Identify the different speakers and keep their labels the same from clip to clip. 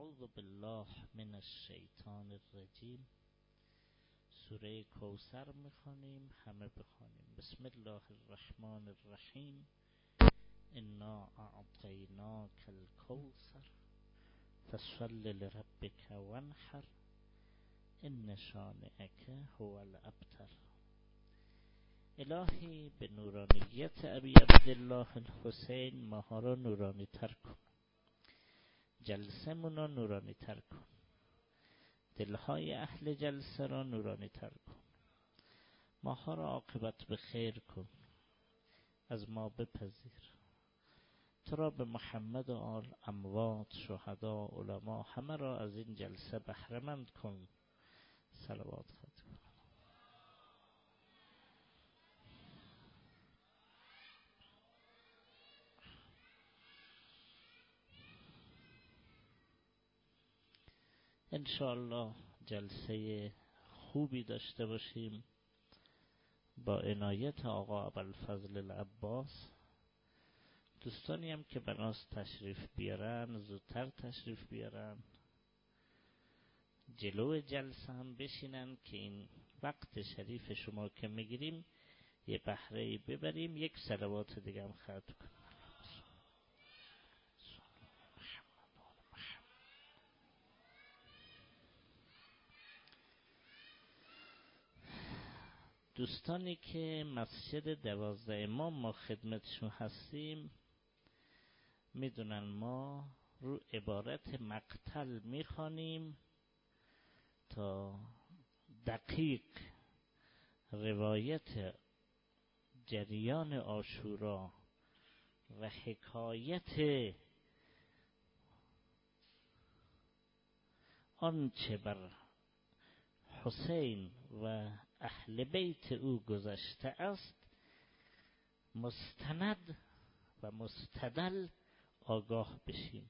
Speaker 1: اعوذ بالله من الشیطان الرجیم. سوره کوثر میخوانیم، همه بخوانیم. بسم الله الرحمن الرحیم. انا اعطیناک الکوثر فصل لربک وانحر ان شانئک هو الابتر. الهی به نورانیت ابی عبدالله الحسین ماها را نورانی تر کن، جلسه مون نورانی تر کن، دلهای اهل جلسه را نورانی تر کن، ماها را عاقبت به خیر کن، از ما بپذیر. تو را به محمد و آل، اموات، شهدا، علما همه را از این جلسه بهره‌مند کن. صلوات خواهد کن. انشاءالله جلسه خوبی داشته باشیم با عنایت آقا ابوالفضل العباس. دوستانی هم که بناس تشریف بیارن زودتر تشریف بیارن، جلو جلسه هم بشینن که این وقت شریف شما که میگیریم یه بهره‌ای ببریم. یک صلوات دیگه هم ختم کنیم. دوستانی که مسجد 12 امام ما خدمتشون هستیم میدونن ما رو عبارت مقتل میخوانیم تا دقیق روایت جریان عاشورا و حکایت آنچه بر حسین و اهل بیت او گذشته است مستند و مستدل آگاه بشیم.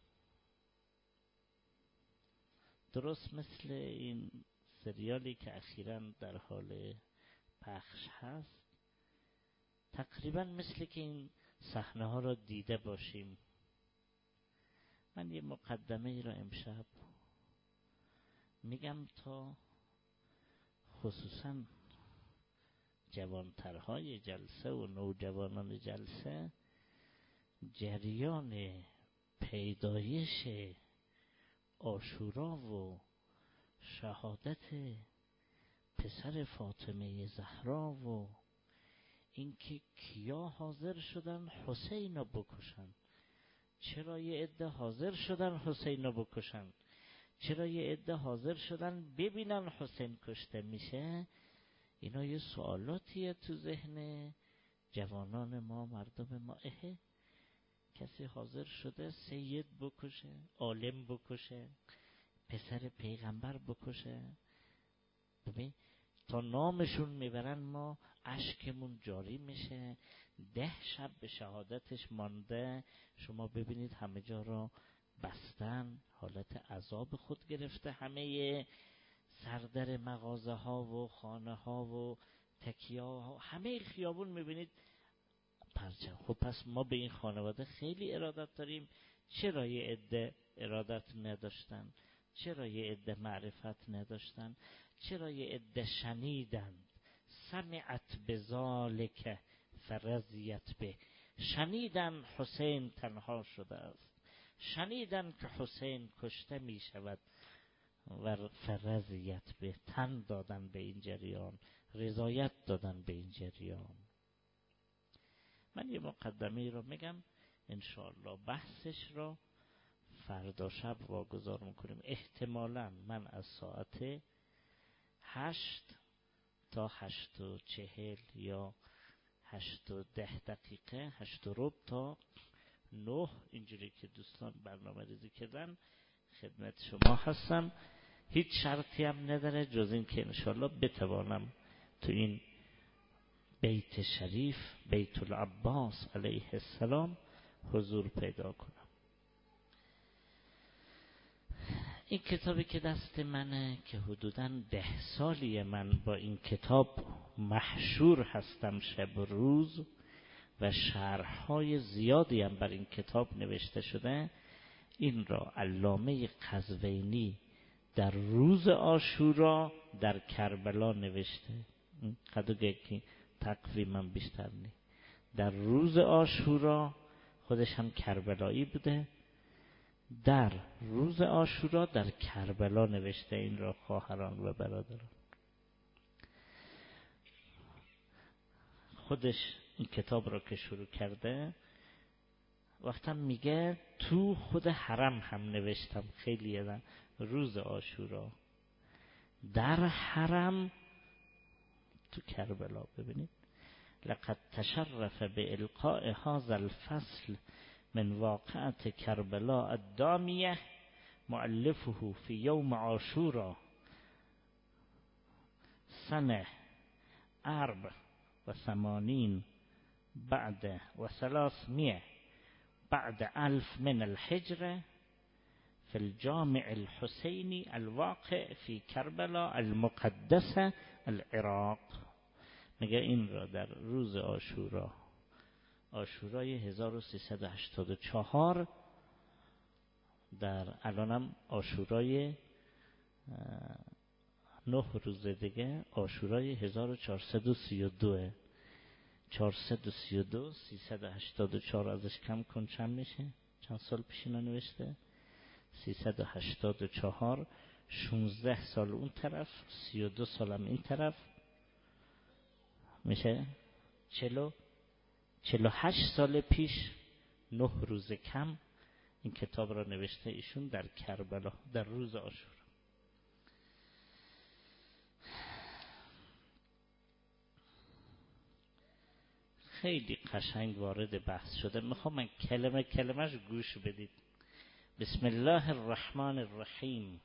Speaker 1: درست مثل این سریالی که اخیراً در حال پخش هست، تقریباً مثل که این صحنه ها را دیده باشیم. من یه مقدمه ای را امشب میگم تا خصوصاً جوانترهای جلسه و نوجوانان جلسه جریان پیدایش عاشورا و شهادت پسر فاطمه زهرا و اینکه کیا حاضر شدن حسین رو بکشن، چرا یه عده حاضر شدن حسین رو بکشن، چرا یه عده حاضر شدن ببینن حسین کشته میشه، اینا یه سوالاتیه تو ذهن جوانان ما، مردم ما. کسی حاضر شده سید بکشه، عالم بکشه، پسر پیغمبر بکشه؟ ببین تا نامشون میبرن ما اشکمون جاری میشه. 10 شب به شهادتش مانده، شما ببینید همه جا را بستن، حالت عذاب خود گرفته، همه سردر مغازه ها و خانه ها و تکیه ها، همه خیابون میبینید پرچم. خب پس ما به این خانواده خیلی ارادت داریم. چرا یه عده ارادت نداشتن؟ چرا یه عده معرفت نداشتن؟ چرا یه عده شنیدند سمعت بذالک فرضیت به، شنیدن حسین تنها شده است، شنیدن که حسین کشته می شود و فرضیت به، تن دادن به این جریان، رضایت دادن به این جریان. من یه مقدمه رو میگم، انشاءالله بحثش رو فردا شب واگذار میکنیم. احتمالاً من از ساعت 8 تا 8:40 یا 8:10 8:15 تا 9 اینجوری که دوستان برنامه ریزی کردن خدمت شما هستم. هیچ شرطی هم نداره جز این که انشاءالله بتوانم تو این بیت شریف، بیت العباس علیه السلام، حضور پیدا کنم. این کتابی که دست منه که حدوداً 10 سالیه من با این کتاب محشور هستم شب و روز و شرح‌های زیادی هم بر این کتاب نوشته شده. این را علامه قزوینی در روز عاشورا در کربلا نوشته. قدوگه که تقویمم بیشتر نی. در روز عاشورا، خودش هم کربلایی بوده، در روز عاشورا در کربلا نوشته این را خواهران و برادران. خودش این کتاب را که شروع کرده وقتا میگه تو خود حرم هم نوشتم. خیلی یادم روز عاشورا در حرم تو کربلا. ببینید لقد تشرف بإلقاء هذا الفصل من واقعة کربلا الدامیه مؤلفه في يوم عاشورا سنة 84 بعد و 300 بعد 1000 من الحجرة في الجامع الحسيني الواقع في کربلا المقدسة العراق. میگه این را در روز عاشورا، عاشورای 1384، در الانم عاشورای 9 روز دیگه، عاشورای 1432 432 384 ازش کم کن چند میشه؟ چند سال پیش اینو نوشته؟ 384 16 سال اون طرف، 32 سالم این طرف، میشه 48 سال پیش 9 روز کم این کتاب را نوشته ایشون در کربلا در روز عاشورا. خیلی قشنگ وارد بحث شده. میخوام من کلمه کلمش گوش بدید. بسم الله الرحمن الرحیم.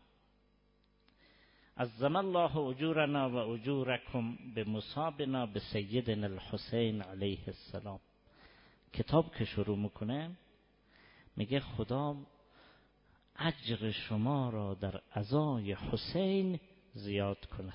Speaker 1: عظم الله اجورنا و اجورکم بمصابنا بسیدنا الحسین علیه السلام. کتاب که شروع میکنه میگه خدا اجر شما را در عزای حسین زیاد کند.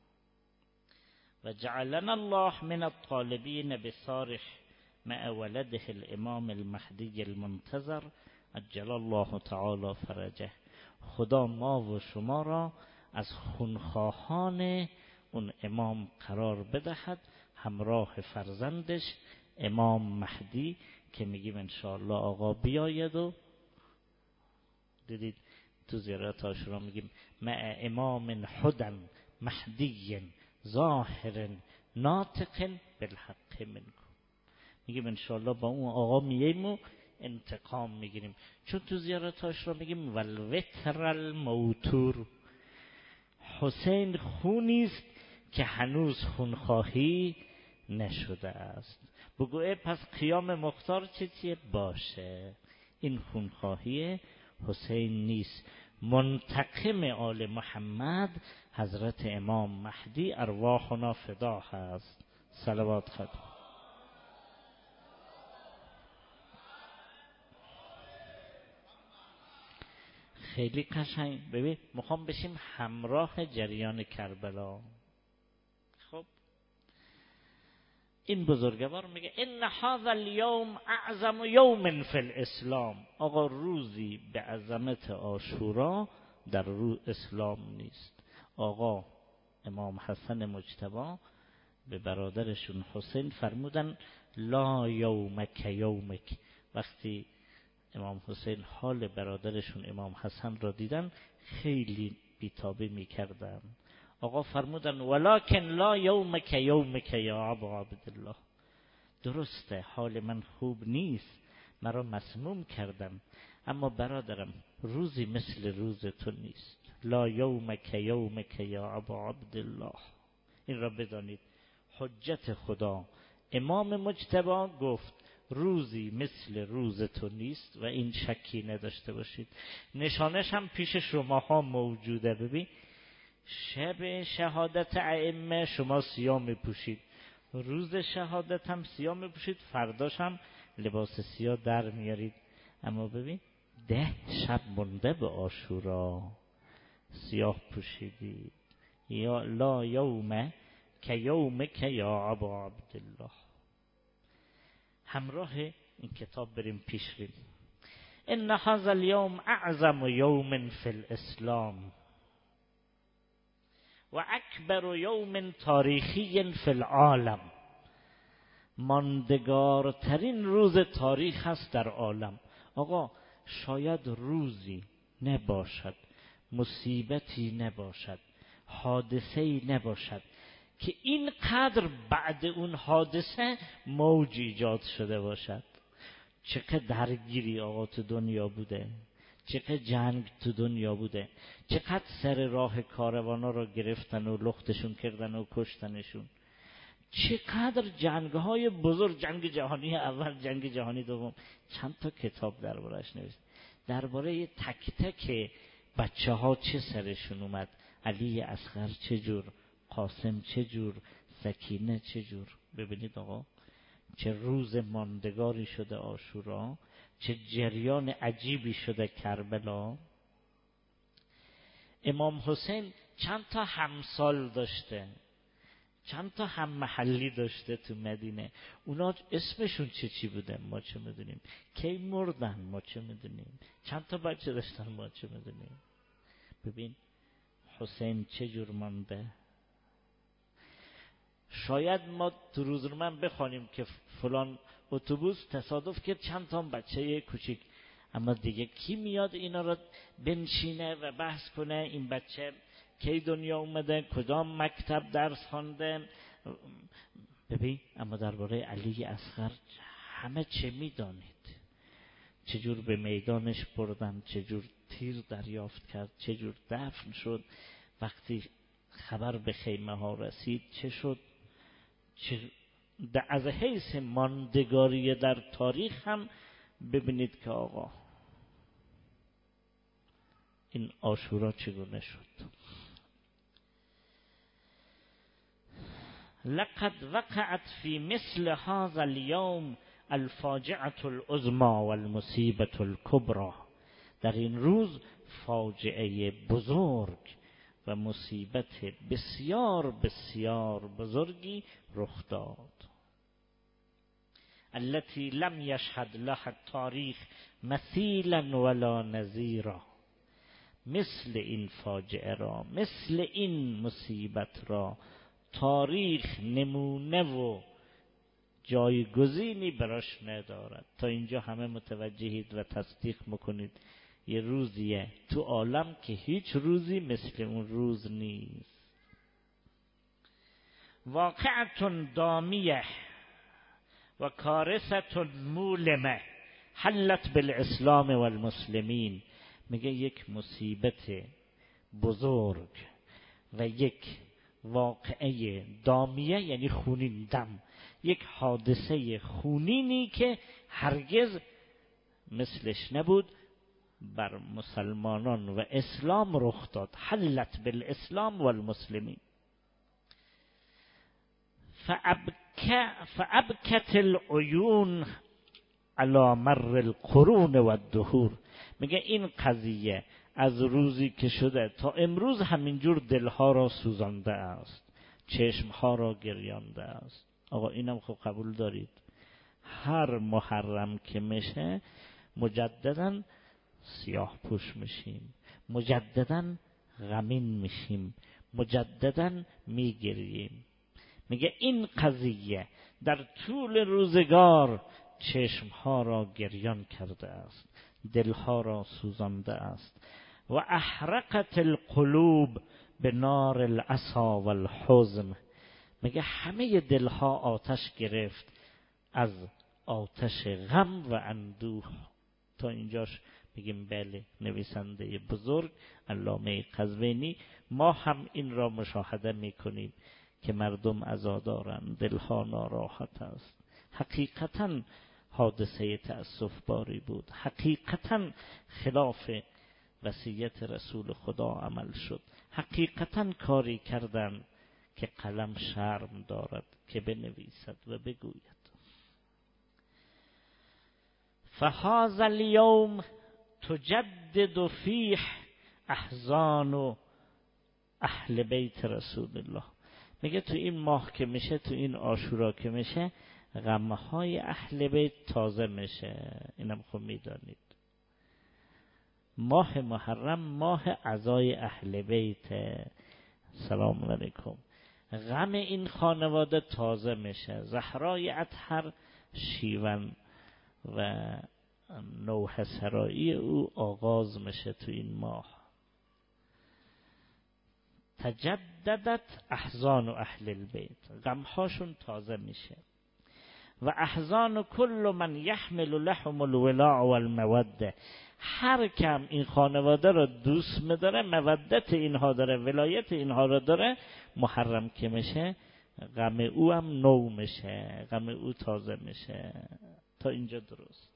Speaker 1: و جعلنا الله من الطالبین بصارخ مع ولده الامام المهدی المنتظر عجل الله تعالی فرجه. خدا ما و شما را از خونخواهان اون امام قرار بدهد، همراه فرزندش امام مهدی که میگیم انشاءالله آقا بیاید. و دیدید تو زیارت عاشورا میگیم مع امام حدن مهدی ظاهر ناطق بالحق منکم. میگیم انشاءالله با اون آقا میاییم و انتقام میگیریم. چون تو زیارت عاشورا میگیم والوتر الموتور، حسین خونیست که هنوز خونخواهی نشده است. بگوه پس قیام مختار چیه باشه؟ این خونخواهی حسین نیست. منتقم آل محمد حضرت امام مهدی ارواحنا فدا هست. صلوات خود. خیلی قشنگ. ببین میخوام بشیم همراه جریان کربلا. خب این بزرگوار میگه ان هذا اليوم اعظم یوم فی الاسلام. آقا روزی به عظمت عاشورا در رو اسلام نیست. آقا امام حسن مجتبی به برادرشون حسین فرمودن لا یومک یومک. وقتی امام حسین حال برادرشون امام حسن را دیدن خیلی بیتابی میکردن. آقا فرمودن ولکن لا یومک یومک یا ابا عبدالله. درسته حال من خوب نیست، مرا مسموم کردم، اما برادرم روزی مثل روز تو نیست. لا یومک یومک یا ابا عبدالله. این را بدانید. حجت خدا امام مجتبی گفت روزی مثل روز تو نیست و این شکی نداشته باشید. نشانش هم پیش شماها موجوده. ببین شب شهادت ائمه شما سیاه میپوشید، روز شهادت هم سیاه میپوشید، فرداش هم لباس سیاه در میارید. اما ببین 10 شب مونده به عاشورا سیاه پوشیدید. یا لا یوم که یومک یا ابا عبدالله. همراه این کتاب بریم پیش ریم. ان هذا اليوم اعظم یوم فی الاسلام و اکبر یوم تاریخی فی العالم. ماندگارترین روز تاریخ است در عالم. آقا شاید روزی نباشد، مصیبتی نباشد، حادثه‌ای نباشد که اینقدر بعد اون حادثه موج ایجاد شده باشد. چقدر درگیری آقا تو دنیا بوده، چقدر جنگ تو دنیا بوده، چقدر سر راه کاروانا رو گرفتن و لختشون کردن و کشتنشون، چقدر جنگ‌های بزرگ، جنگ جهانی اول، جنگ جهانی دوم، چند تا کتاب درباره‌اش نوشته، درباره تک تک بچه‌ها چه سرشون اومد، علی اصغر چه جور، قاسم چه جور، سکینه چه جور. ببینید آقا چه روز ماندگاری شده عاشورا، چه جریان عجیبی شده کربلا. امام حسین چند تا همسال داشته، چند تا هم محلی داشته تو مدینه. اونا اسمشون چی بوده ما چه میدونیم، کی مردن ما چه میدونیم، چند تا بچه داشتن ما چه میدونیم. ببین حسین چه جور مانده. شاید ما تو روزنامه بخوانیم که فلان اتوبوس تصادف کرد چند تا بچه کوچیک، اما دیگه کی میاد اینا رو بنشینه و بحث کنه این بچه کی دنیا اومده، کدام مکتب درس خوانده. ببین اما درباره علی اصغر همه چه میدانید، چجور به میدانش بردن، چجور تیر دریافت کرد، چجور دفن شد، وقتی خبر به خیمه ها رسید چه شد. از حیث ماندگاری در تاریخ هم ببینید که آقا این عاشورا چگونه شد. لقد وقعت في مثل هذا اليوم الفاجعة العظمى والمصیبة الكبرى. در این روز فاجعه بزرگ و مصیبت بسیار بسیار بزرگی رخ داد. التي لم يشهد لها التاریخ مثیلا ولا نظیرا. مثل این فاجعه را، مثل این مصیبت را تاریخ نمونه و جایگزینی براش ندارد. تا اینجا همه متوجهید و تصدیق میکنید یه روزیه تو عالم که هیچ روزی مثل اون روز نیست. واقعة دامیه و کارثة مولمه حلت بالاسلام والمسلمین. میگه یک مصیبت بزرگ و یک واقعه دامیه یعنی خونین دم، یک حادثه خونینی که هرگز مثلش نبود بر مسلمانان و اسلام رخ داد. حلت بالاسلام والمسلمین. فابکت العیون علی مر القرون و الدهور. میگه این قضیه از روزی که شده تا امروز همینجور دلها را سوزانده است، چشمها را گریانده است. آقا اینم خب قبول دارید هر محرم که میشه مجدداً سیاه پوش میشیم، مجدداً غمین میشیم، مجدداً میگریم. میگه این قضیه در طول روزگار چشمها را گریان کرده است، دلها را سوزانده است. و احرقت القلوب به نار العصا والحزن. میگه همه دلها آتش گرفت از آتش غم و اندوه. تا اینجاش میگیم بله نویسنده بزرگ علامه قزوینی. ما هم این را مشاهده میکنیم که مردم عزادارند، دلها ناراحت است. حقیقتاً حادثه تأسف باری بود، حقیقتاً خلاف وصیت رسول خدا عمل شد، حقیقتاً کاری کردند که قلم شرم دارد که بنویسد و بگوید. فهذا اليوم تجدد فیه احزان اهل بیت رسول الله. میگه تو این ماه که میشه، تو این عاشورا که میشه، غمهای اهل بیت تازه میشه. اینم خب میدانید ماه محرم ماه عزای اهل بیت. سلام علیکم. غم این خانواده تازه میشه. زهرای اطهر شیون و نوح سرایی او آغاز میشه تو این ماه. تجددت احزان اهل البیت، غمهاشون تازه میشه. و احزان کل من یحمل لهم الولاء والموده، هر کم این خانواده رو دوست می‌داره، مودت اینها داره، ولایت اینها رو داره، محرم که میشه غم او هم نو میشه، غم او تازه میشه. تا اینجا درست.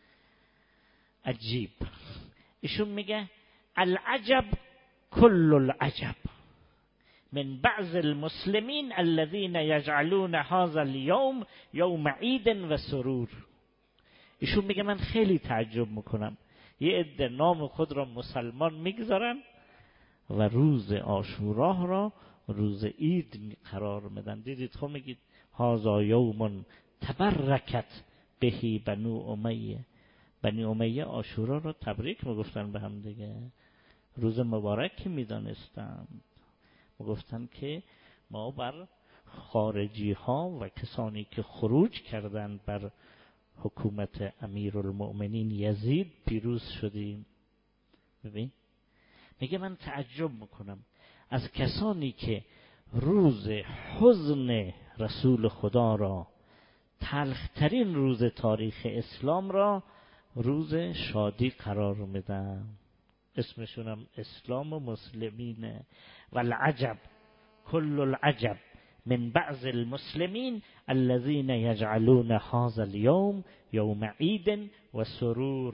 Speaker 1: عجیب. ایشون میگه العجب کل العجب من بعض المسلمین الذين يجعلون هذا اليوم يوم عید و سرور. ایشون میگه من خیلی تعجب میکنم یه عده نام خود را مسلمان میگذارن و روز عاشورا را روز عید قرار میدن. دیدید خب میگید هذا یوم تبرکت بهی بنو امیه. بنی امیه عاشورا را تبریک میگفتن به هم دیگه، روز مبارک میدانستن. گفتن که ما بر خارجی ها و کسانی که خروج کردند بر حکومت امیرالمؤمنین یزید پیروز شدیم. ببین میگه من تعجب میکنم از کسانی که روز حزن رسول خدا را، تلخترین روز تاریخ اسلام را، روز شادی قرار میدن. اسمشونم اسلام و مسلمینه. والعجب کل العجب من بعض المسلمین الذين يجعلون هذا اليوم يوم عید و سرور.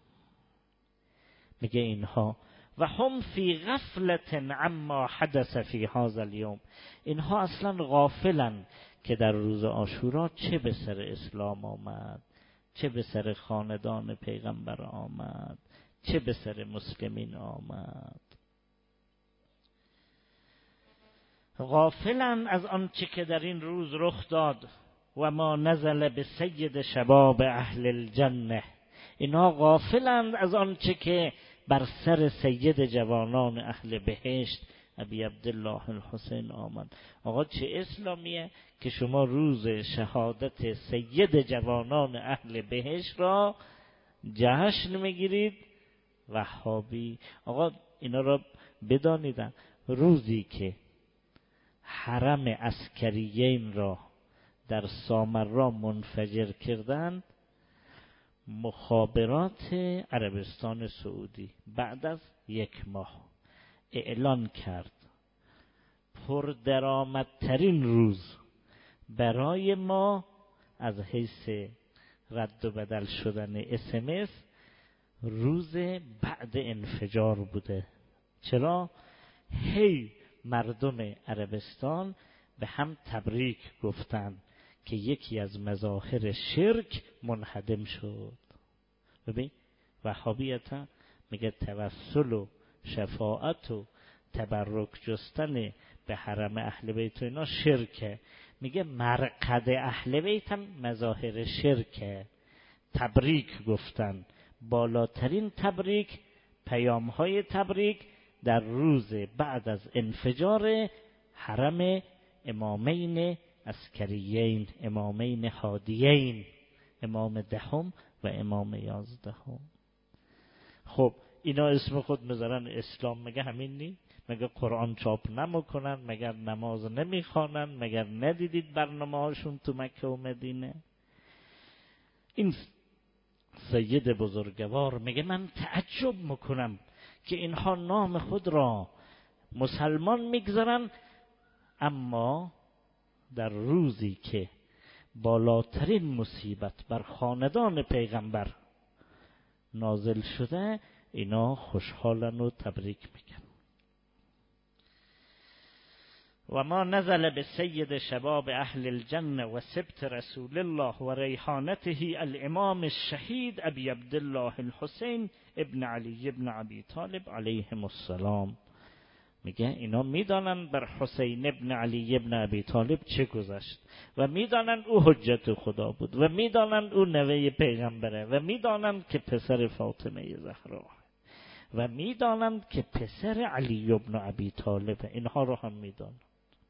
Speaker 1: میگه اینها و هم فی غفلة عما حدث فی هذا اليوم، اینها اصلا غافلن که در روز عاشورا چه به سر اسلام آمد، چه به سر خاندان پیغمبر آمد، چه به سر مسلمین آمد. غافلند از آنچه که در این روز رخ داد. و ما نزل به سید شباب اهل الجنه، اینا غافلند از آنچه که بر سر سید جوانان اهل بهشت ابی عبدالله الحسین آمد. آقا چه اسلامیه که شما روز شهادت سید جوانان اهل بهشت را جشن میگیرید؟ وهابی. آقا اینا را بدانیدن روزی که حرم عسکریین را در سامرا منفجر کردند، مخابرات عربستان سعودی بعد از 1 ماه اعلان کرد پردرآمدترین روز برای ما از حیث رد و بدل شدن SMS روز بعد انفجار بوده. چرا؟ هی مردم عربستان به هم تبریک گفتن که یکی از مظاهر شرک منهدم شد. ببین وهابیت میگه توسل و شفاعت و تبرک جستن به حرم اهل بیت و اینا شرکه. میگه مرقد اهل بیت هم مظاهر شرکه. تبریک گفتن، بالاترین تبریک، پیام‌های تبریک در روز بعد از انفجار حرم امامین عسکریین، امامین هادیین، امام 10 و امام 11. خب اینا اسم خود میذارن اسلام، مگه همین نی؟ مگه قرآن چاپ نمیکنن؟ مگر نماز نمیخوانن؟ مگر ندیدید برنامه هاشون تو مکه و مدینه؟ این سید بزرگوار میگه من تعجب میکنم که اینها نام خود را مسلمان میگذارن، اما در روزی که بالاترین مصیبت بر خاندان پیغمبر نازل شده اینا خوشحالن و تبریک میگن. و ما نزل به سید شباب اهل الجنه و سبت رسول الله و ریحانته الامام الشهید ابی عبدالله الحسین ابن علی ابن ابی طالب علیهم السلام. میگه اینا میدانن بر حسین ابن علی ابن ابی طالب چه گذشت و میدانن او حجت خدا بود و میدانن او نوه پیغمبره و میدانن که پسر فاطمه زهرا. و میدانند که پسر علی ابن ابی طالب. اینها رو هم میدانند.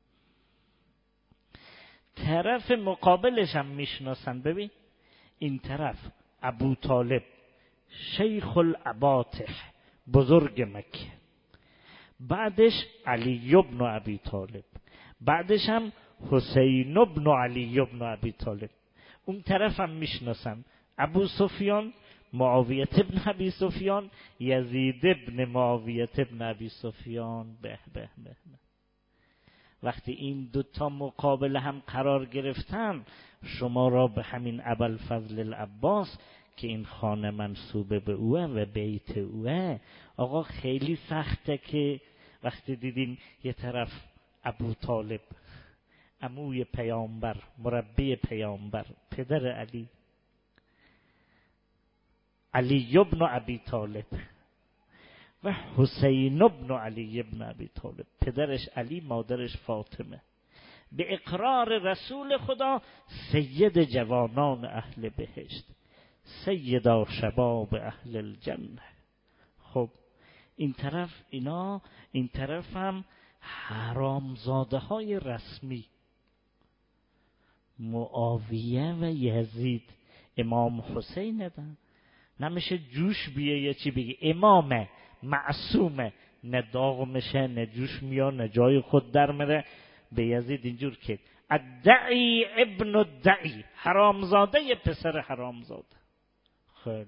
Speaker 1: طرف مقابلش هم میشناسن. ببین این طرف ابو طالب شیخ الاباطح، بزرگ مکه، بعدش علی ابن ابی طالب، بعدش هم حسین ابن علی ابن ابی طالب. اون طرف هم میشناسن ابو سفیان، معاویه ابن ابی سفیان، یزید ابن معاویه ابن ابی سفیان. به به به. وقتی این دوتا مقابل هم قرار گرفتن، شما را به همین ابوالفضل العباس که این خانه منسوبه به اوه و بیت اوه، آقا خیلی سخته که وقتی دیدین یه طرف ابو طالب، عموی پیامبر، مربی پیامبر، پدر علی، علی ابن ابی طالب و حسین ابن علی ابن ابی طالب، پدرش علی، مادرش فاطمه، به اقرار رسول خدا سید جوانان اهل بهشت، سیدا شباب اهل الجنه. خب این طرف اینا، این طرف هم حرامزاده های رسمی، معاویه و یزید. امام حسین دن نمیشه جوش بیه یه چی بگی امامه معصومه، نه داغ میشه نه جوش میاد نه جای خود در میره. به یزید اینجور که الدعی ابن الدعی، حرامزاده پسر حرامزاده. خیلی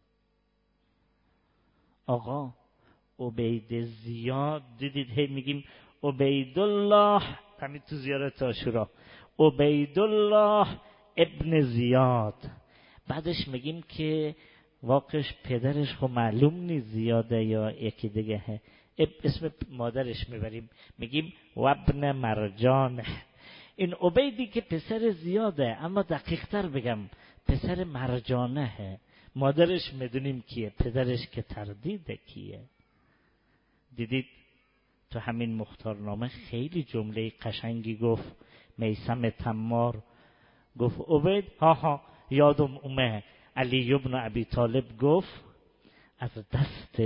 Speaker 1: آقا عبید زیاد دیدید هی میگیم عبیدالله، همین تو زیارت عاشورا عبیدالله ابن زیاد، بعدش میگیم که واقعش پدرش خب معلوم نیست زیاده یا یکی دیگه، اسم مادرش میبریم میگیم وابن مرجان. این عبیدی که پسر زیاده، اما دقیق تر بگم پسر مرجانه، مادرش میدونیم کیه، پدرش که تردیده کیه. دیدید تو همین مختارنامه خیلی جمله قشنگی گفت میثم تمار، گفت عبید ها یادم اومه علی ابن ابی طالب گفت از دست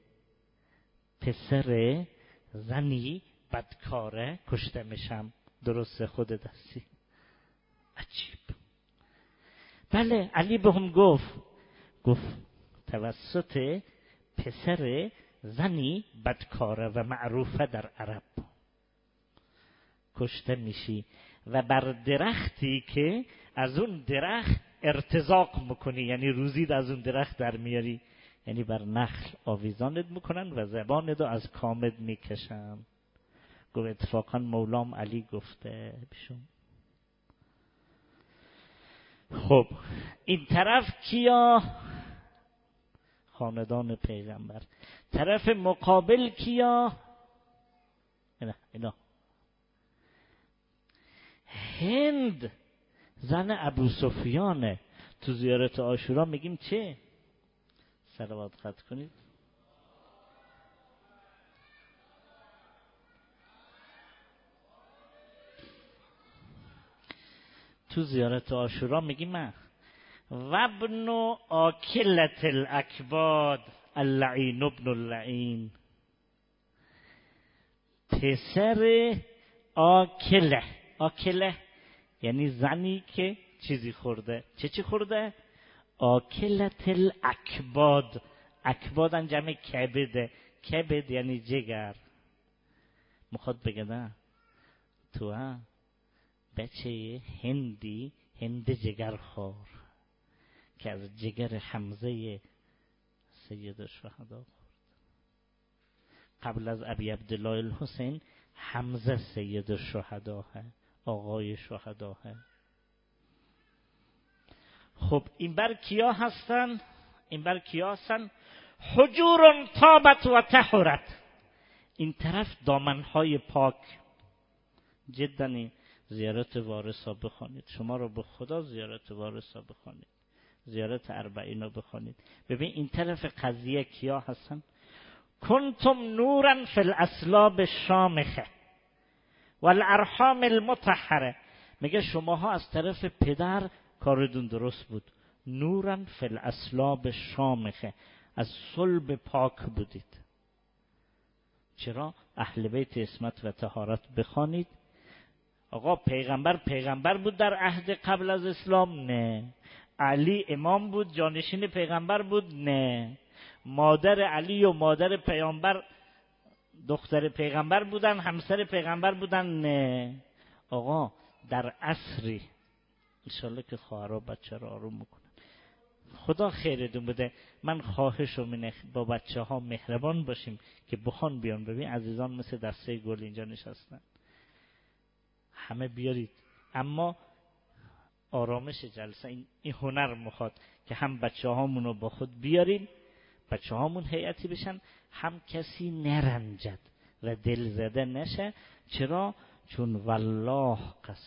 Speaker 1: پسر زنی بدکاره کشته میشم. درسته خود دستی. عجیب. بله علی به هم گفت توسط پسر زنی بدکاره و معروفه در عرب کشته میشی و بر درختی که از اون درخت ارتزاق میکنی، یعنی روزید از اون درخت در میاری، یعنی بر نخل آویزانت میکنن و زبانت رو از کامت میکشن. گفت اتفاقا مولام علی گفته بشون. خب این طرف کیا؟ خاندان پیغمبر. طرف مقابل کیا؟ اینا هند زن ابو سفیانه. تو زیارت عاشورا میگیم چه؟ صلوات خط کنید. تو زیارت عاشورا میگیم من وابن آکلت الاکباد اللعین ابن اللعین، پسر آکله. آکله یعنی زنی که چیزی خورده. چی خورده؟ آکلت الاکباد. اکباد جمع کبده. کبد یعنی جگر. مخواد بگه نه تو بچه هندی، هند جگرخوار که از جگر حمزه سید الشهدا خورد. قبل از ابی عبدالله الحسین حمزه سید الشهدا ہے، آقای شهدا ہے. خب این بر کیا هستن؟ این بر کیا هستن؟ حجور طابت و طهرت. این طرف دامنهای پاک. جدا زیارت وارثا بخوانید، شما رو به خدا زیارت وارثا بخوانید، زیارت اربعین رو بخوانید. ببین این طرف قضیه کیا هستن؟ کنتم نورا فی الاسلاب الشامخه والارحام المطهره. میگه شماها از طرف پدر کاردون درست بود. نورا فی الاسلاب الشامخه، از صلب پاک بودید. چرا؟ اهل بیت عصمت و طهارت بخوانید. آقا پیغمبر بود در عهد قبل از اسلام؟ نه. علی امام بود، جانشین پیغمبر بود؟ نه. مادر علی و مادر پیامبر دختر پیغمبر بودن، همسر پیغمبر بودن؟ نه. آقا در عصری انشالله که خواهرها بچه را آروم میکنن، خدا خیرتون بده. من خواهش و با بچه ها مهربان باشیم که بخوان بیان. ببین عزیزان مثل دسته گل اینجا نشستن، همه بیارید، اما آرامش جلسه این هنر میخواد که هم بچه هامون رو با خود بیاریم، بچه هامون هیئتی بشن، هم کسی نرنجد و دل زده نشه. چرا؟ چون والله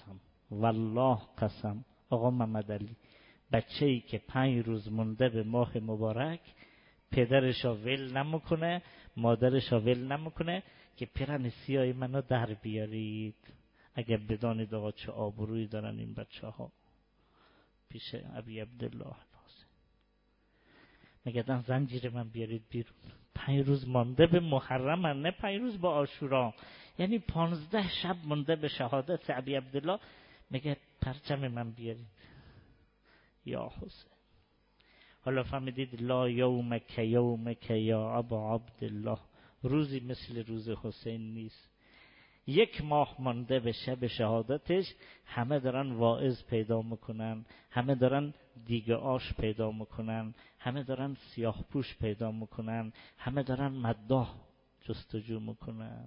Speaker 1: قسم آقا محمد علی بچه‌ای که 5 روز مونده به ماه مبارک پدرش را ول نمیکنه، مادرش را ول نمیکنه که پیرن سیاه منو در بیارید. اگر بدانید آقا چه آبرویی دارن این بچه ها پیش ابی عبدالله ناصر. میگن زنجیر من بیارید بیرون. 5 روز مانده به محرم، نه 5 روز با عاشورا، یعنی 15 شب مونده به شهادت ابی عبدالله. میگه پرچم من بیارید یا حسین. حالا فهمیدید لا یومک یا ابا عبدالله، روزی مثل روز حسین نیست. 1 ماه مانده به شب شهادتش، همه دارن واعظ پیدا میکنن، همه دارن دیگه آش پیدا میکنن، همه دارن سیاه پوش پیدا میکنن، همه دارن مداح جستجو میکنن.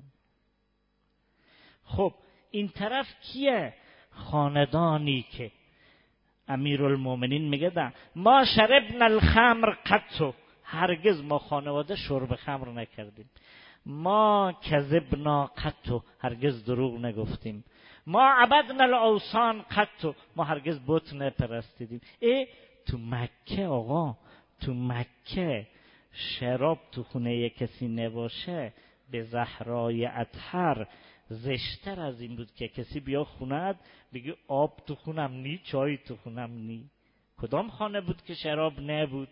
Speaker 1: خب این طرف کیه؟ خاندانی که امیرالمومنین میگه ده ما شربنا الخمر قط، هرگز ما خانواده شرب خمر نکردیم. ما کذبنا قط، هرگز دروغ نگفتیم. ما عبدنا الاوثان قط، ما هرگز بت نپرستیدیم. تو مکه آقا، تو مکه شراب تو خونه کسی نباشه به زهرای اطهر زشتر از این بود که کسی بیا خونت بگی آب تو خونم نی، چای تو خونم نی. کدام خانه بود که شراب نبود؟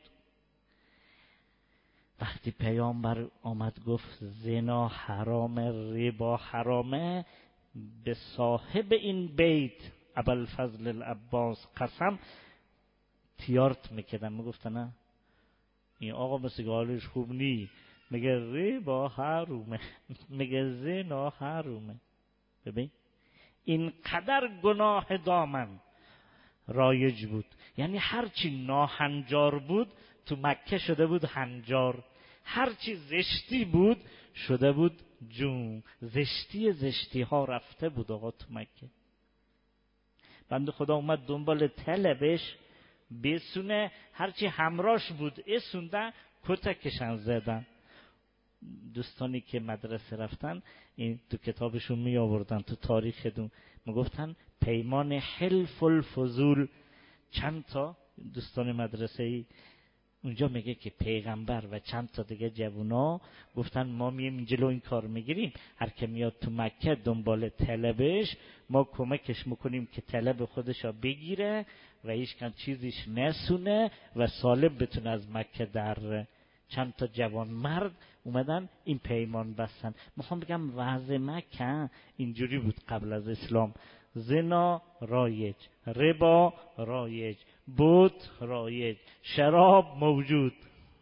Speaker 1: وقتی پیامبر آمد گفت زنا حرامه، ربا حرامه، به صاحب این بیت ابوالفضل العباس قسم تیارت میکردن، میگفتن نه این آقا مثل که حالش خوب نی، میگه ربا حرومه، میگه زنا حرومه. ببین اینقدر گناه دامن رایج بود، یعنی هرچی ناهنجار بود تو مکه شده بود هنجار، هرچی زشتی بود شده بود جون. زشتی ها رفته بود آقا تو مکه. بنده خدا اومد دنبال طلبش بسونه، هرچی همراش بود اسونده کتکشن زدن. دوستانی که مدرسه رفتن این تو کتابشون می آوردن، تو تاریخشون میگفتن پیمان حلف الفضول. چند تا دوستان مدرسه‌ای اونجا میگه که پیغمبر و چند تا دیگه جوونا گفتن ما مییم جلو این کار میگیریم، هر که میاد تو مکه دنبال طلبش ما کمکش میکنیم که طلب خودشا بگیره و هیچ کن چیزیش نسونه و سالم بتونه از مکه در. چند تا جوان مرد اومدن این پیمان بستن. میخوام بگم وضع مکه اینجوری بود قبل از اسلام. زنا رایج، ربا رایج، بت رایج، شراب موجود.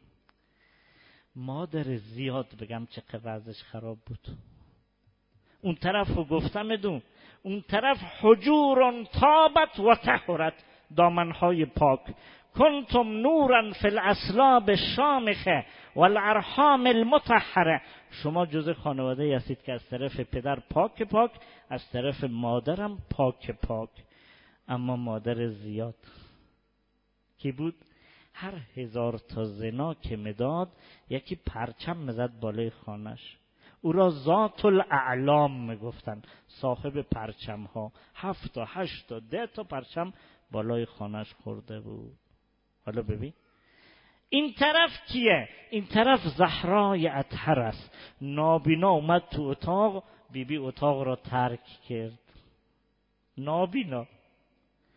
Speaker 1: مادر زیاد بگم چه وضعش خراب بود. اون طرف رو گفتم ادون، اون طرف حجور طابت و طهرت، دامنهای پاک. کنتم نورا فی الاصلاب الشامخه والارحام المطهره، شما جزء خانواده هستید که از طرف پدر پاک، از طرف مادرم پاک. اما مادر زیاد کی بود؟ هر 1000 تا زنا که میداد یکی پرچم میزد بالای خانش. او را ذات الاعلام میگفتن، صاحب پرچم ها. 7 تا 8 تا 10 تا پرچم بالای خانش خورده بود. حالا ببین این طرف کیه؟ این طرف زهرای اطهر است. نابینا اومد تو اتاق، بیبی اتاق را ترک کرد. نابینا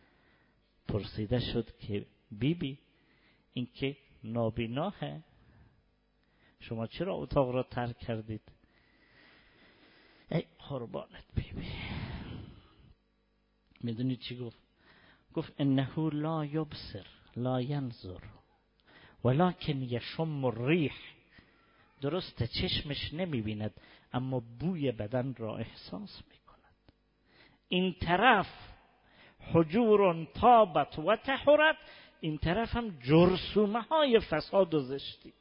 Speaker 1: پرسیده شد که بیبی این که نابیناه شما چرا اتاق را ترک کردید؟ ای قربانت بیبی. میدونید چی گفت؟ گفت انه لا یبصر لا ینظر ولکن یشم الریح. درسته چشمش نمیبیند اما بوی بدن را احساس میکند. این طرف حجور طابت و طهرت، این طرف هم جرثومه های فساد و زشتی.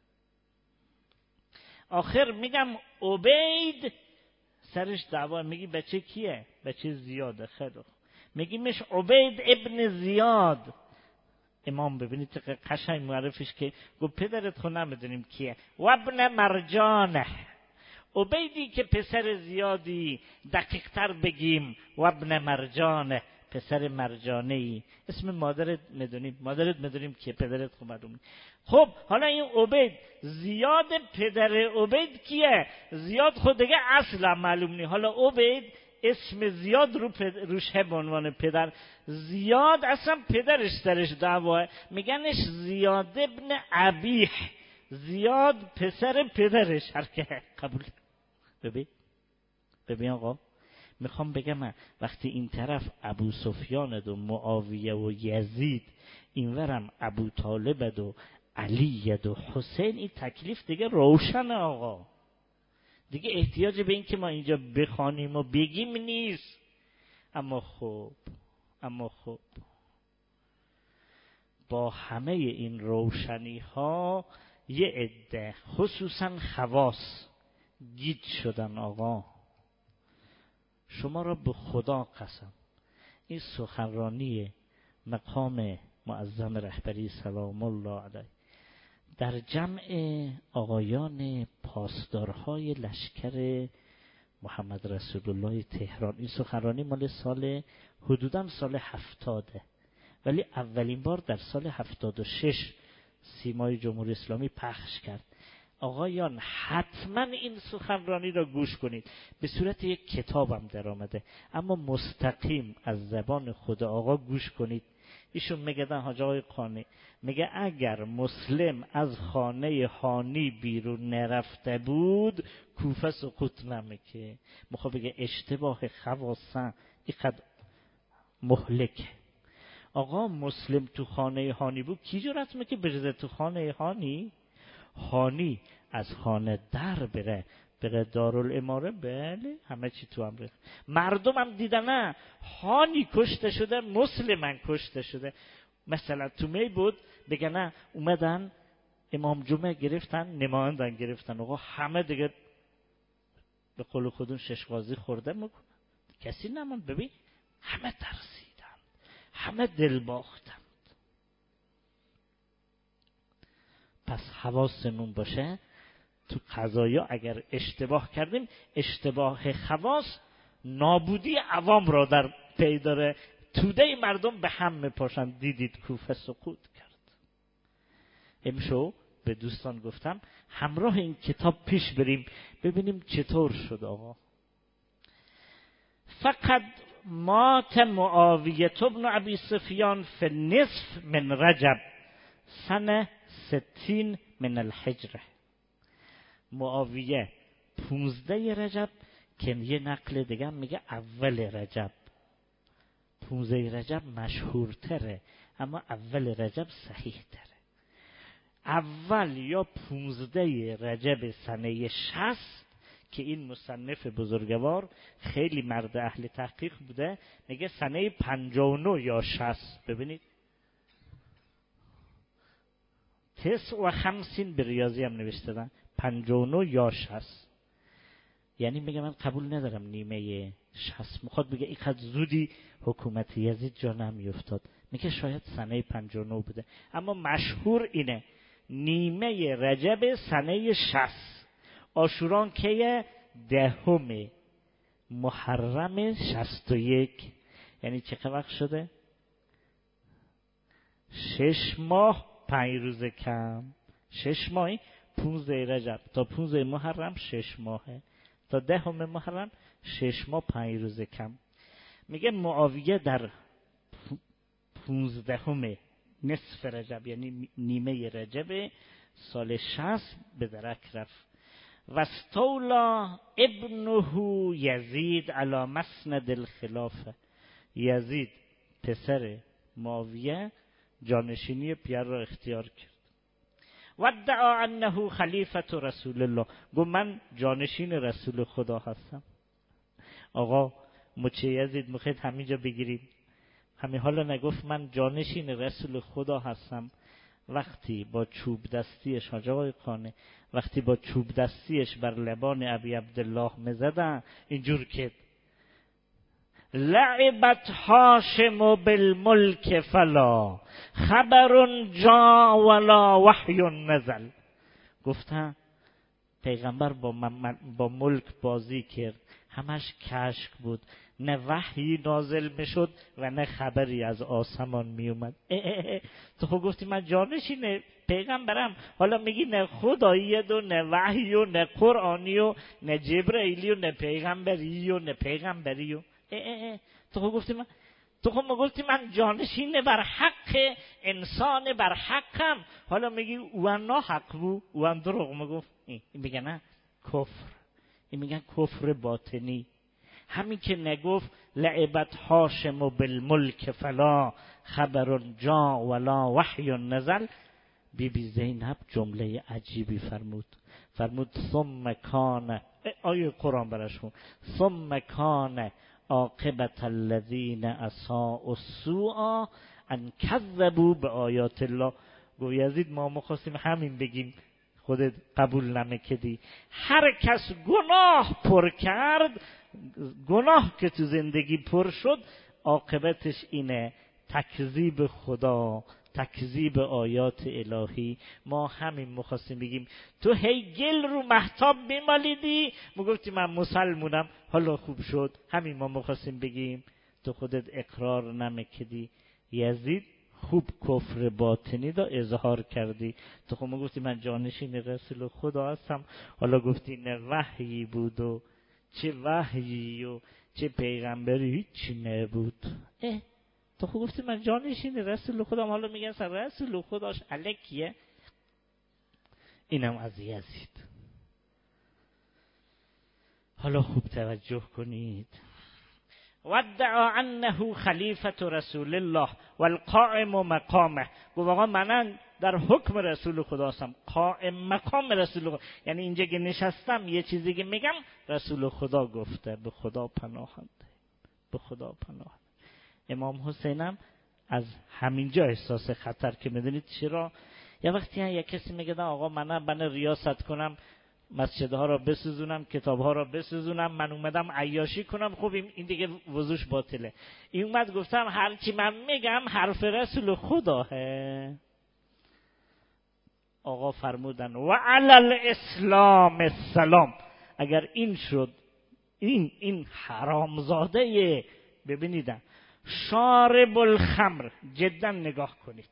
Speaker 1: آخر میگم عبید سرش دعوا، میگی بچه کیه؟ بچه زیاده. خیلی میگیمش عبید ابن زیاد. امام ببینید چقدر قشنگ معرفش که گفت پدرت خود نمیدونیم کیه. و ابن مرجانه، عبیدی که پسر زیادی، دقیق تر بگیم و ابن مرجانه، پسر مرجانه ای. اسم مادرت میدونیم که پدرت خود معلوم. خب حالا این عبید زیاد، پدر عبید کیه؟ زیاد خود دیگه اصلا معلوم نی. حالا عبید اسم زیاد روش به عنوان پدر. زیاد اصلا پدرش سرش دعواه، میگنش زیاد ابن ابیح، زیاد پسر پدرش. هر که قبول. ببین آقا، میخوام بگم من وقتی این طرف ابو سفیان و معاویه و یزید، اینورم ابو طالب و علی و حسین، این تکلیف دیگه روشن آقا. دیگه احتیاج به این که ما اینجا بخوانیم و بگیم نیست. اما خب با همه این روشنی ها یه عده خصوصا خواص گیج شدن. آقا شما را به خدا قسم، این سخنرانی مقام معظم رهبری سلام الله علیه در جمع آقایان پاسدارهای لشکر محمد رسول الله تهران، این سخنرانی مال حدوداً سال 70، ولی اولین بار در سال 76 سیمای جمهوری اسلامی پخش کرد. آقایان حتما این سخنرانی را گوش کنید. به صورت یک کتابم در آمده، اما مستقیم از زبان خدا آقا گوش کنید. ایشون میگه حاج آقای قانی میگه اگر مسلم از خانه هانی بیرون نرفته بود کوفه سقوط نمیکنه. میخواد بگه اشتباه خواصا اینقدر مهلکه. آقا مسلم تو خانه هانی بود، کی جرأت میکنه بریزه تو خانه هانی؟ هانی از خانه در بره دارالاماره. بله همه چی تو امریکا. مردم هم دیدن نه هانی کشته شده، مسلمان کشته شده. مثلا تو می بود بگن نه اومدن امام جمعه گرفتن، نمایندن گرفتن. آقا همه دیگه به قول خودون ششقازی خورده میکنن، کسی نموند. ببین همه ترسیدن، همه دل باختن. پس حواسمون باشه تو قضایا اگر اشتباه کردیم، اشتباه خواص نابودی عوام را در پی داره. توده مردم به هم میپاشن. دیدید کوفه سقوط کرد. امشو به دوستان گفتم همراه این کتاب پیش بریم ببینیم چطور شد. آقا فقط مات معاویه ابن ابی سفیان فی النصف من رجب سنه 60 من الحجره. معاویه 15 رجب، که یه نقل دیگه میگه اول رجب. 15 رجب مشهورتره اما اول رجب صحیح تره. اول یا 15 رجب سنه 60 که این مصنف بزرگوار خیلی مرد اهل تحقیق بوده، میگه سنه 59 یا 60. ببینید 59 به ریاضی هم نوشتن، 59 یا 60. یعنی میگه من قبول ندارم نیمه 60. میخواد بگه اینقدر زودی حکومت یزید جا نمیافتاد. میگه شاید سنه 59 بوده، اما مشهور اینه نیمه رجب سنه 60. عاشوران که 10 محرم 61. یعنی چه وقت شده؟ 6 ماه 5 روز کم. 6 ماهی 15 رجب تا 15 محرم 6 ماهه، تا 10 محرم 6 ماه 5 روز کم. میگه معاویه در 15 نصف رجب یعنی نیمه رجب سال 60 به درک رفت. و استولا ابنه یزید علی مسند الخلافه. یزید پسر معاویه جانشینی پیر را اختیار کرد. و ادعا انه خلیفه رسول الله، گفت من جانشین رسول خدا هستم. آقا مچه یزید میخواید همینجا بگیرید؟ همین حالا نگفت من جانشین رسول خدا هستم؟ وقتی با چوب دستیش، حاج آقای خانه، وقتی با چوب دستیش بر لبان ابی عبدالله میزدن اینجور که لعبت هاشم بالملک فلا خبر جا ولا وحی نزل. گفتن پیغمبر با ملک بازی کرد، همش کشک بود، نه وحی نازل میشد و نه خبری از آسمان میومد. تو خب گفتی من جانشین پیغمبرم، حالا میگی نه خداییه و نه وحی و نه قرآنی و نه جبرائیلی و نه پیغمبری و نه پیغمبری و تو خب گفتی من جانشین بر حق انسان بر حقم، حالا میگی اون نه حق بود، اون دروغ میگفت. این میگن نه کفر، این میگن کفر باطنی. همین که نگفت لعبت هاشم بالملک فلا خبر جا ولا وحی نزل، بی بی زینب جمله عجیبی فرمود ثم کان، آیه قرآن براشون، ثم کان عاقبت الذین اساءوا السوء ان کذبوا بآیات الله. گو یزید ما خواستیم همین بگیم، خودت قبول نمیکردی. هر کس گناه پر کرد، گناه که تو زندگی پر شد، عاقبتش اینه تکذیب خدا، تکذیب آیات الهی. ما همین مخواستیم بگیم. تو هی گل رو مهتاب میمالیدی، گفتی من مسلمونم، حالا خوب شد. همین ما مخواستیم بگیم، تو خودت اقرار نمیکردی. یزید خوب کفر باطنی دا اظهار کردی. تو خود گفتی من جانشین رسول خدا هستم، حالا گفتی نه وحیی بود و چه وحیی و چه پیغمبری هیچی نبود. تو خود گفتی من جانشین رسول خدا، حالا میگن سر رسول خداش الکیه. اینم از یزید. حالا خوب توجه کنید. ودعا انه خلیفة رسول الله والقائم مقامه. گفت آقا من در حکم رسول خدا هستم، قائم مقام رسول خدا، یعنی اینجا که نشستم یه چیزی که میگم رسول خدا گفته. به خدا پناهنده، به خدا پناهنده. امام حسینم از همینجا احساس خطر، که میدونید چرا؟ یه وقتی یک کسی میگه آقا من ریاست کنم، مسجدها را بسوزونم، کتابها را بسوزونم، من اومدم عیاشی کنم، خب این دیگه وضوش باطله. این اومد گفتم هرچی من میگم حرف رسول خداه. آقا فرمودن و علی الاسلام السلام. اگر این شد، این حرامزاده، ببینیدن شارب الخمر، جدا نگاه کنید،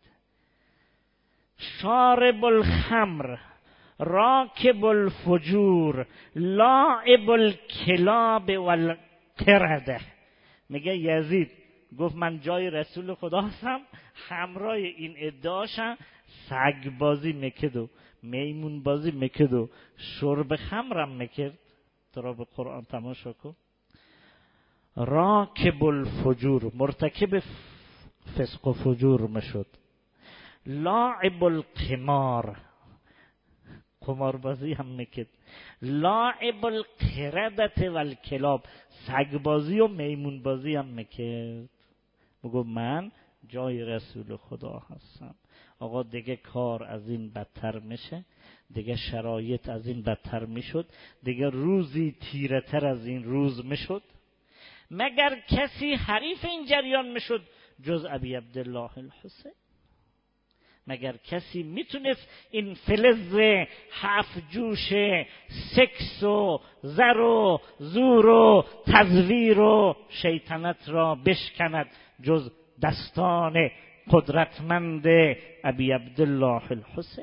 Speaker 1: شارب الخمر راکب الفجور لاعب الکلاب والقرده. میگه یزید گفت من جای رسول خدا هستم، همراه این ادعاشم سگ بازی میکرد و میمون بازی میکرد و شرب خمرم میکرد. تو را به قرآن تماشا کن. راکب الفجور، مرتکب فسق و فجور میشد. لاعب القمار، قماربازی هم میکرد. لاعب القردة والکلاب، سگ بازی و میمون بازی هم میکرد. بگو من جای رسول خدا هستم. آقا دیگه کار از این بدتر میشه، دیگه شرایط از این بدتر میشد، دیگه روزی تیره تر از این روز میشد. مگر کسی حریف این جریان میشد جز ابی عبدالله الحسین؟ مگر کسی میتونست این فلز هفت جوش سکس و زر و زور و تزویر و شیطنت را بشکند جز دستان قدرتمند ابی عبدالله الحسین؟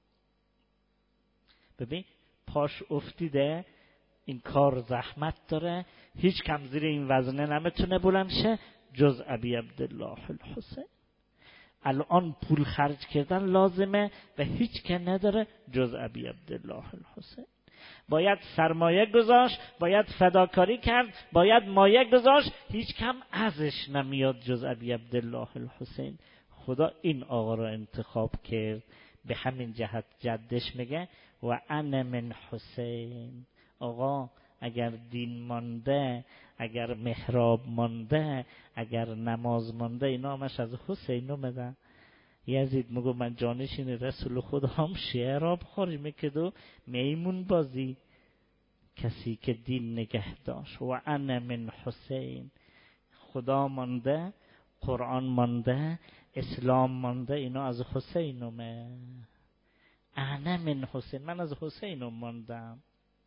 Speaker 1: ببین پاش افتیده، این کار زحمت داره، هیچ کم زیر این وزنه نمیتونه بلند شه جز ابی عبدالله الحسین. الان پول خرج کردن لازمه و هیچ که نداره جز ابی عبدالله الحسین. باید سرمایه گذاشت، باید فداکاری کرد، باید مایه گذاشت، هیچ کم ازش نمیاد جز ابی عبدالله الحسین. خدا این آقا را انتخاب کرد. به همین جهت جدش میگه و انا من حسین. آقا اگر دین مانده، اگر محراب مانده، اگر نماز مانده، اینا همش از حسین اومده. یزید میگه من جانشین رسول خدا هم شعراب خورج میکدو میمون بازی کسی که دین نگه داشت. و انا من حسین. خدا مانده، قرآن مانده، اسلام مانده، اینا از حسین اومده. انا من حسین، من از حسین ماندم.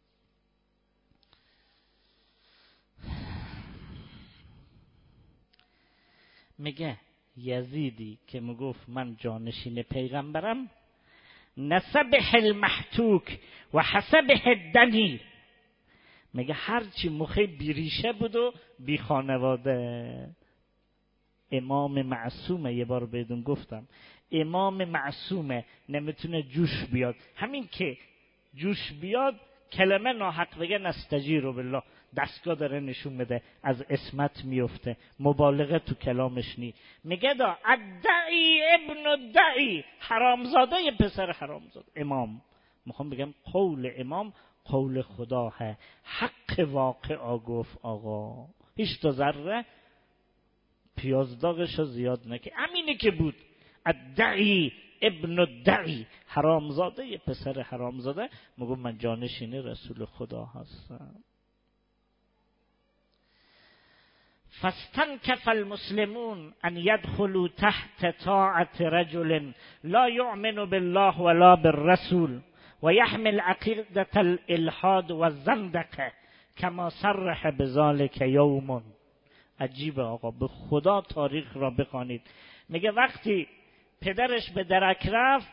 Speaker 1: میگه یزیدی که میگفت من جانشین پیغمبرم، نسبه المحتوک و حسبه الدنی، میگه هرچی مخی بیریشه بود و بی خانواده. امام معصومه، یه بار بهتون گفتم امام معصومه، نمیتونه جوش بیاد. همین که جوش بیاد کلمه ناحق بگه نستجیر بالله، دستگاه داره نشون میده از عصمت میفته، مبالغه تو کلامش نی. میگه دا ادعی ابن الدعی، حرامزاده ی پسر حرامزاده. امام میخوام بگم قول امام قول خدا ہے، حق واقعا گفت آقا، هیچ تا ذره پیازداغش رو زیاد نکه. همینه که بود، ادعی ابن الدعی، حرامزاده ی پسر حرامزاده. میگم من جانشین رسول خدا هستم. فاستنكف المسلمون ان يدخلوا تحت طاعة رجل لا يؤمن بالله ولا بالرسول ويحمل عقيدة الالحاد والزندقة كما صرح بذلك يوم. عجیبه آقا، به خدا تاریخ را بخوانید. میگه وقتی پدرش به درک رفت،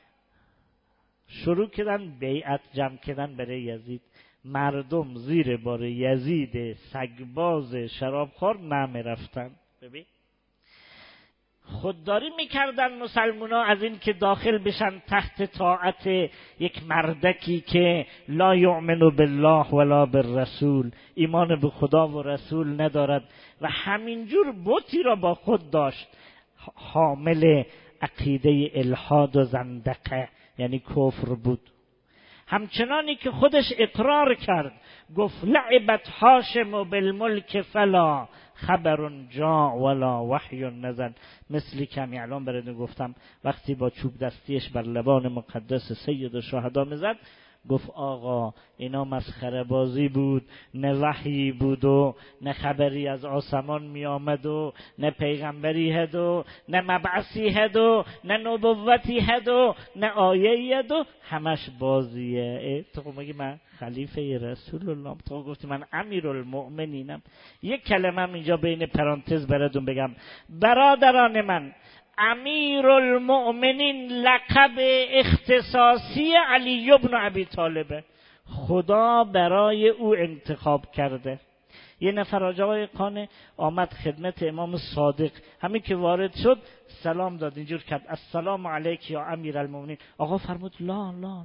Speaker 1: شروع کردن بیعت جمع کردن برای یزید. مردم زیر بار یزید سگباز شرابخوار نمی رفتن. ببین خودداری میکردن مسلمونا از این که داخل بشن تحت طاعت یک مردکی که لا یؤمن بالله ولا بالرسول، ایمان به خدا و رسول ندارد و همینجور بتی را با خود داشت، حامل عقیده الحاد و زندقه یعنی کفر بود. همچنانی که خودش اقرار کرد، گفت لعبت هاشم بالملک فلا خبر جاء ولا وحی نزل. مثلی که همی الان براتون گفتم وقتی با چوب دستیش بر لبان مقدس سید الشهدا میزد، گفت آقا اینا مسخره بازی بود، نه وحی بود و نه خبری از آسمان می آمد و نه پیغمبری هد و نه مبعثی هد و نه نبوتی هد و نه آیه‌ای هد و همش بازیه. تو میگی من خلیفه رسول الله، تو گفتی من امیرالمؤمنینم. یک کلمه هم اینجا بین پرانتز براتون بگم. برادران من، امیرالمؤمنین لقب اختصاصی علی ابن ابی طالب، خدا برای او انتخاب کرده. یه نفر آقای قانه آمد خدمت امام صادق، همین که وارد شد سلام داد، اینجور کرد السلام علیک یا امیرالمؤمنین. آقا فرمود لا لا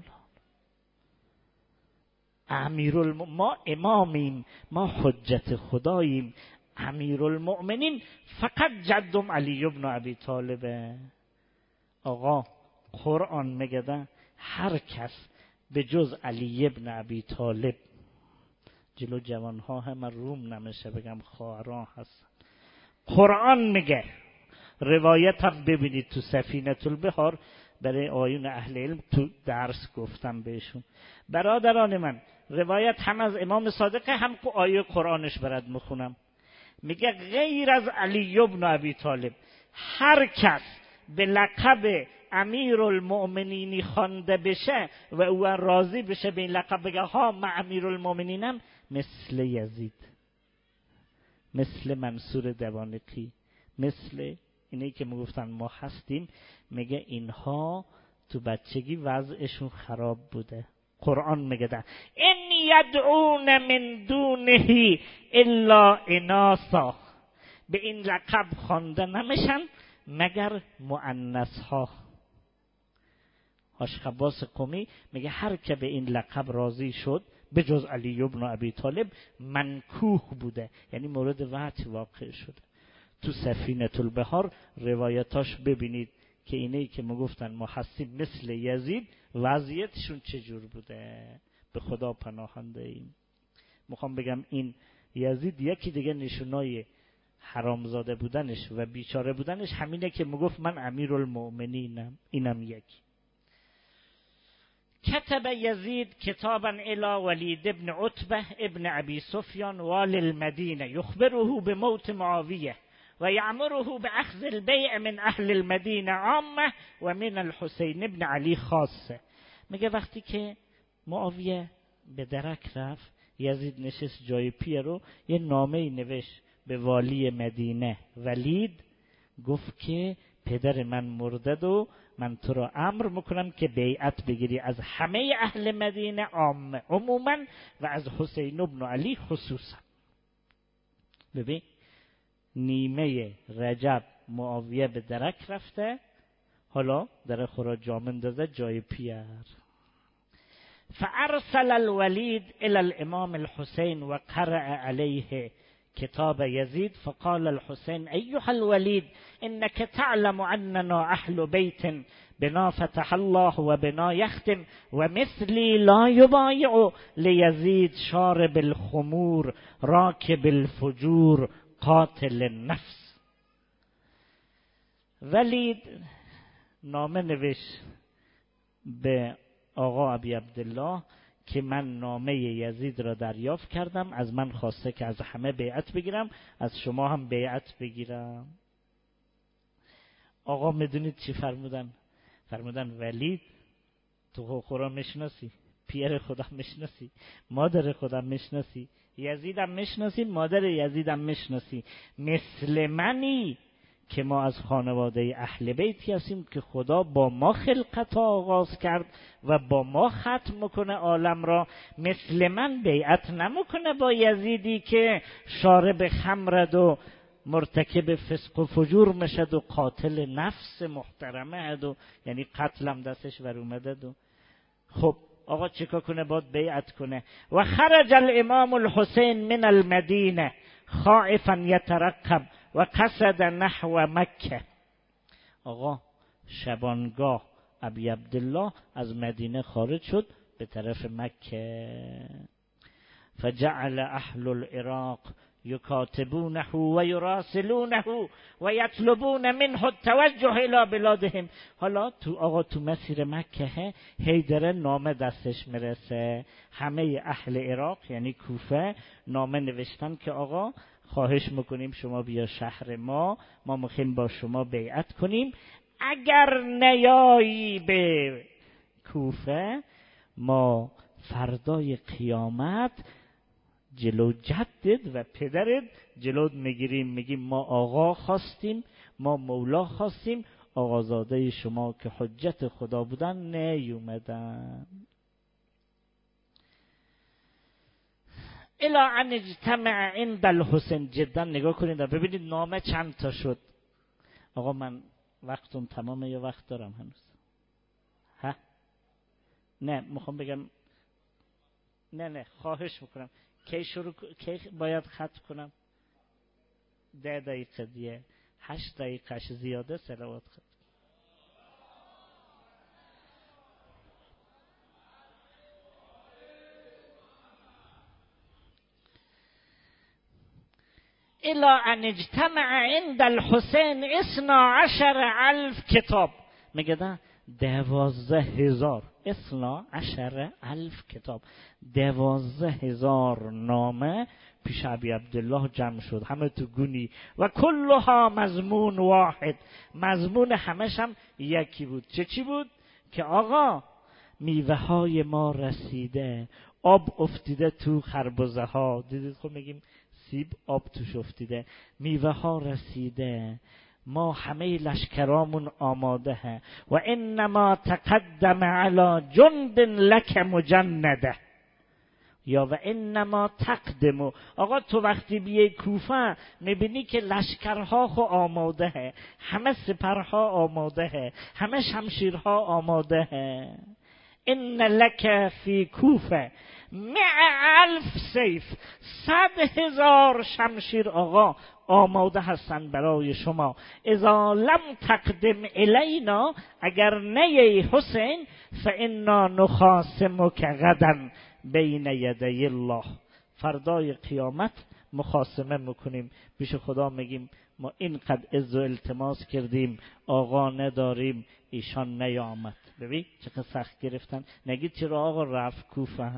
Speaker 1: لا، ما امامیم، ما حجت خداییم، امیرالمؤمنین فقط جدم علی ابن ابی طالبه. آقا قرآن میگه هر کس به جز علی ابن ابی طالب، جلو جوانها هم روم نمیشه بگم خواهران هستن، قرآن میگه، روایت هم ببینید تو سفینه البحار برای آیون اهل علم تو درس گفتم بهشون. برادران من، روایت هم از امام صادقه هم آیه قرآنش برات میخونم. میگه غیر از علی ابن ابی طالب هر کس به لقب امیرالمؤمنینی خوانده بشه و او راضی بشه به این لقب، بگه ها من امیرالمؤمنینم، مثل یزید، مثل منصور دوانقی، مثل اینی که میگفتن ما هستیم، میگه اینها تو بچگی وضعشون خراب بوده. قرآن میگه ده ان یدعون من دونه الا اناثا، به این لقب خوانده نمیشن مگر مؤنث ها. آشخباس قمی میگه هر که به این لقب راضی شد به جز علی ابن ابی طالب منکوح بوده، یعنی مورد وحی واقع شده. تو سفینه البحار روایتاش ببینید که اینایی که میگفتن محسب مثل یزید وضعیتشون چجور بوده. به خدا پناهنده ایم. میخوام بگم این یزید یکی دیگه نشونای حرامزاده بودنش و بیچاره بودنش همینه که میگفت من امیرالمؤمنینم. اینم یکی. كتب يزيد كتابا إلى وليد بن عتبة ابن أبي سفيان والي المدينة يخبره بموت معاوية ويأمره بأخذ البيع من أهل المدينة عامة ومن الحسين بن علي خاصة. میگه وقتی که معاویه به درک رفت، یزید نشست جای پیر رو یه نامه نوشت به والی مدینه ولید، گفت که پدر من مرده و من تو را امر میکنم که بیعت بگیری از همه اهل مدینه عموما و از حسین ابن علی خصوصا. ببین نیمه رجب معاویه به درک رفته، حالا در خورا جامن دازه جای پیر. فارسل الولید الى الامام الحسین و قرأ علیه كتاب يزيد فقال الحسين أيها الوليد إنك تعلم أننا أهل بيت بنا فتح الله وبنا يختم ومثلي لا يبايع ليزيد شارب الخمور راكب الفجور قاتل النفس. ولید نامه نوشت به آقا ابی عبدالله که من نامه یزید را دریافت کردم، از من خواسته که از همه بیعت بگیرم، از شما هم بیعت بگیرم. آقا میدونید چی فرمودن؟ فرمودن ولید تو خدا میشناسی، پیر خدا میشناسی، مادر خدا میشناسی، یزیدم میشناسی، مادر یزیدم میشناسی، مثل منی که ما از خانواده اهل بیتی هستیم که خدا با ما خلقت آغاز کرد و با ما ختم میکنه عالم را. مثل من بیعت نمیکنه با یزیدی که شارب خمرد و مرتکب فسق و فجور مشد و قاتل نفس محترمه هد و یعنی قتلم دستش ور اومده دو. خب آقا چیکار کنه؟ باید بیعت کنه. و خرج الامام الحسین من المدینه خائفا یترقب و قصد نحو مکه. آقا شبانگاه ابی عبدالله از مدینه خارج شد به طرف مکه. فجعل اهل العراق یکاتبونه و یراسلونه و یطلبون منه التوجه الى بلادهم. حالا تو مسیر مکه هی داره نامه دستش میرسه. همه اهل عراق یعنی کوفه نامه نوشتن که آقا خواهش میکنیم شما بیا شهر ما میخوایم با شما بیعت کنیم، اگر نیایی به کوفه ما فردای قیامت جلو جدت و پدرت جلوت میگیریم، میگیم ما آقا خواستیم، ما مولا خواستیم، آقازاده شما که حجت خدا بودن نیومدن. الا ان اجتمع عند الحسین. جدا نگاه کنید ببینید نامه چند تا شد. آقا من وقتم تمامه یا وقت دارم هنوز؟ ها؟ نه میخوام بگم نه خواهش میکنم کی باید ختم کنم؟ 10 دقیقه دیگه 8 دقیقهش زیاده صلوات ختم. الا ان اجتمع عند الحسین 12,000 کتاب. میگه ده 12,000 12,000 کتاب 12,000 نامه پیش ابی عبدالله جمع شد، همه تو گونی و کلها مضمون واحد. مضمون همش هم یکی بود. چی بود؟ که آقا میوه های ما رسیده، آب افتیده تو خربزه ها. دیدید خب میگیم سیب آب توش افتیده، میوه ها رسیده، ما همه لشکرامون آماده و انما تقدم علی جند لک مجنده یا و انما تقدمو. آقا تو وقتی بیای کوفه میبینی که لشکرها خو آماده، همه سپرها آماده، همه شمشیرها آماده. ان لک فی کوفه 100,000 سیف، 100,000 شمشیر آقا آماده هستند برای شما. اذا لم تقدم الینا، اگر نیای حسین، فانا نخاصمک غدا بین یدی الله، فردای قیامت مخاصمه میکنیم پیش خدا، میگیم ما اینقدر عز و التماس کردیم آقا نداریم، ایشان نیامد. ببین چقدر سخت گرفتن. نگید چرا آقا رفت کوفه.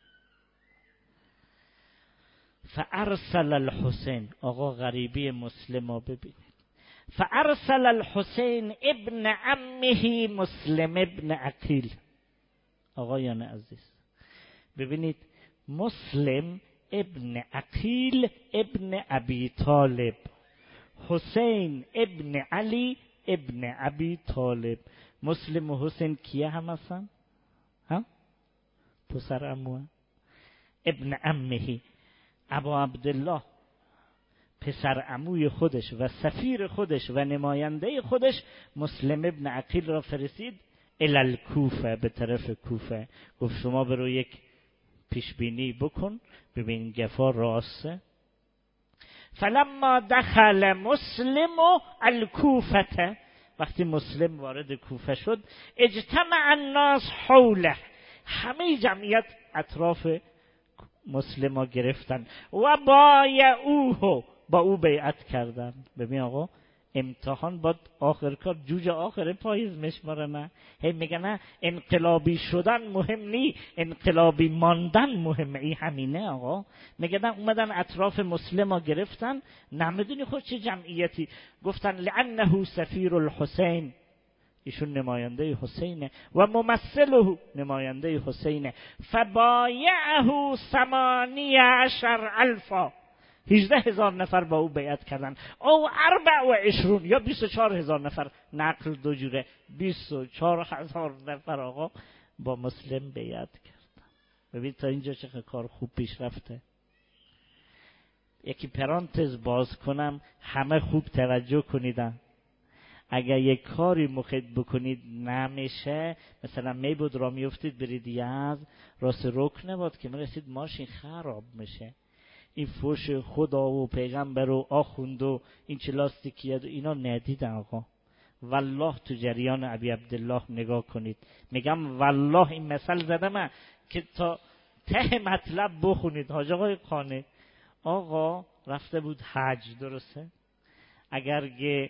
Speaker 1: فارسل الحسین، آقا غریبی مسلم ها ببینید. فارسل الحسین ابن عمه مسلم ابن عقیل. آقایان عزیز ببینید، مسلم ابن عقیل ابن ابی طالب، حسین ابن علی ابن ابی طالب. مسلم و حسین کیه هم هستن؟ ها؟ پسر عموه. ابن عمه، ابا عبدالله پسر عموی خودش و سفیر خودش و نماینده خودش مسلم ابن عقیل را فرستید الی الکوفه، به طرف کوفه. گفت شما برو یک پیشبینی بکن ببین گفا راسته. فلما دخل مسلم الکوفه، وقتی مسلم وارد کوفه شد، اجتمع الناس حوله، همه جمعیت اطراف مسلم ها گرفتن و بایعوه، با او بیعت کردن. ببین آقا امتحان باد آخر کار جوجه آخر پاییز میشماره. نه هی میگه نه انقلابی شدن مهم نی، انقلابی ماندن مهمه. ای همینه آقا. میگه نه اومدن اطراف مسلم ها گرفتن، نمیدونی خود چه جمعیتی. گفتن لعنه سفیر الحسین، ایشون نماینده حسینه و ممثله، نماینده حسینه. فبایعه 18,000، 18,000 نفر با او بیعت کردن. او 24 یا 24,000 نفر، نقل دو جوره، 24,000 نفر آقا با مسلم بیعت کردن. ببین تا اینجا چقدر کار خوب پیش رفته. یکی پرانتز باز کنم، همه خوب توجه کنیدن. اگر یک کاری مخید بکنید نمیشه، مثلا میبود را میفتید برید یزد، راست رکن نباد که مرسید ماشین خراب میشه. این فوش خدا و پیغمبر و آخوند و این چه لاستیکیت و اینا ندیدن آقا. والله تو جریان ابی عبدالله نگاه کنید. میگم والله این مثل زدم من که تا ته مطلب بخونید. حاج آقای خانه آقا رفته بود حج، درسته؟ اگر که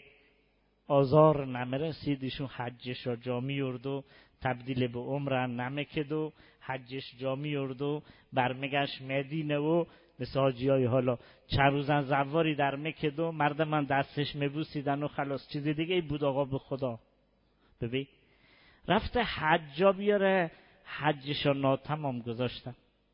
Speaker 1: آزار نمیرسید ایشون حجش را جا میورد و تبدیل به عمره نمیکد و حجش جا میورد و برمیگشت مدینه و مثل حاجیای حالا چند روزن زواری در مکد و مردم من دستش میبوسیدن و خلاص، چیزی دیگه ای بود آقا به خدا. ببین رفته حجا بیاره، حجش را ناتمام گذاشتن،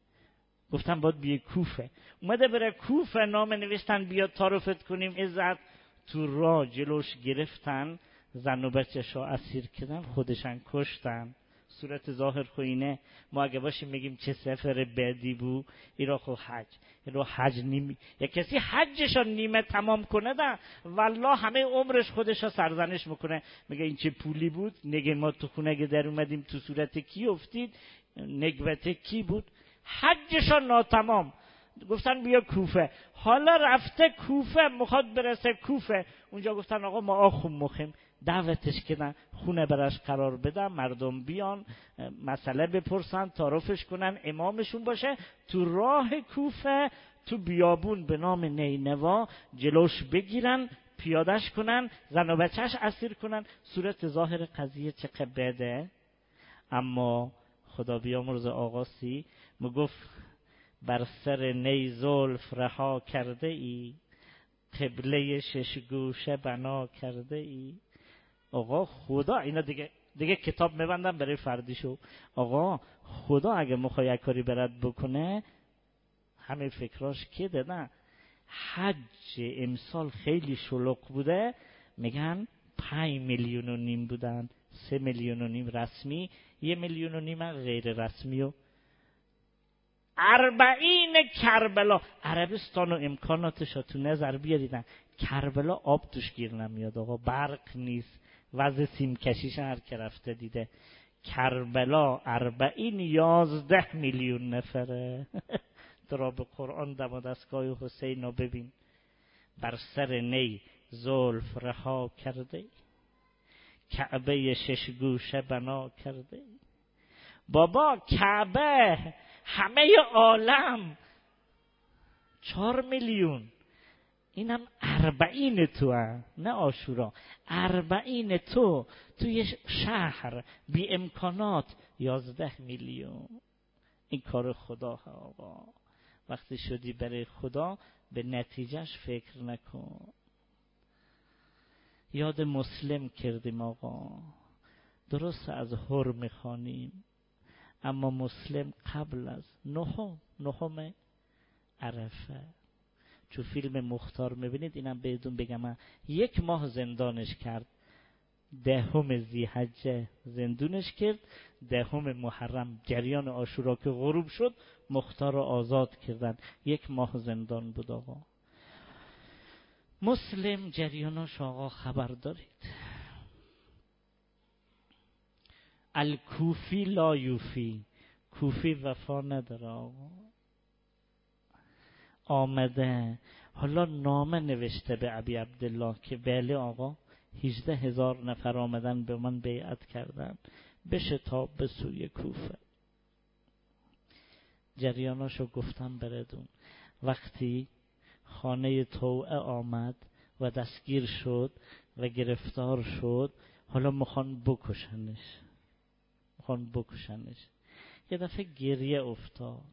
Speaker 1: گفتن باید بیه کوفه. اومده بره کوفه، نام نوشتن بیاد تعارفت کنیم عزت. تو راه جلوش گرفتن، زن و بچه‌شو اسیر کردن، خودشان کشتن. صورت ظاهر خو اینه. ما اگه باشیم میگیم چه سفر بدی بود. ایرا خو حج، ایرا حج نیم، یک کسی حجشو نیمه تمام کنه ده والله همه عمرش خودشو سرزنش میکنه، میگه این چه پولی بود، نگه ما تو خونه که در اومدیم تو صورت کی افتید، نگبت کی بود، حجشو ناتمام. گفتن بیا کوفه. حالا رفته کوفه، میخواد برسه کوفه. اونجا گفتن آقا ما آخون مخیم، دعوتش کردن خونه براش قرار بدن، مردم بیان مسئله بپرسن، تعارفش کنن، امامشون باشه. تو راه کوفه تو بیابون به نام نینوا جلوش بگیرن، پیادش کنن، زن و بچهش اسیر کنن. صورت ظاهر قضیه چقدر بده. اما خدا بیامرز آقاسی میگفت بر سر نی زلف رها کرده ای، قبله 6 گوشه بنا کرده ای. آقا خدا اینا دیگه کتاب میبندم برای فردیشو. آقا خدا اگه میخوای کاری برات بکنه همه فکراش که دادن. حج امسال خیلی شلوغ بوده، میگن 5.5 میلیون بودن، 3.5 میلیون رسمی، 1.5 میلیون غیر رسمی و 40 کربلا. عربستان و امکاناتش تو نظر بیاریدن، کربلا آب توش گیر نمیاد آقا، برق نیست، وضع سیم کشیش هر که رفته دیده. کربلا 11 میلیون نفره. درا به قرآن دم و دستگاه حسین رو ببین، بر سر نی زلف رها کرده، کعبه 6 گوشه بنا کرده. بابا کعبه همه عالم 4 میلیون، اینم 40 تو نه عاشورا، 40 تو توی شهر بی امکانات 11 میلیون. این کار خدا آقا. وقتی شدی برای خدا به نتیجهش فکر نکن. یاد مسلم کردیم آقا، درست از هر میخوانیم، اما مسلم قبل از نهم عرفه. چون فیلم مختار میبینید، اینم بهتون بگم، 1 ماه زندانش کرد، 10 ذی‌حجه زندونش کرد، 10 محرم جریان عاشورا که غروب شد مختار رو آزاد کردن. 1 ماه زندان بود آقا. مسلم جریاناش آقا خبر دارید. الکوفی لا یوفی، کوفی وفا نداره آقا. آمده حالا نامه نوشته به ابی عبدالله که بله آقا 18,000 نفر آمدن به من بیعت کردن، بشه تا به سوی کوفه. جریاناشو گفتم بردون. وقتی خانه توعه آمد و دستگیر شد و گرفتار شد، حالا میخوان بکشنش. یه دفعه گریه افتاد.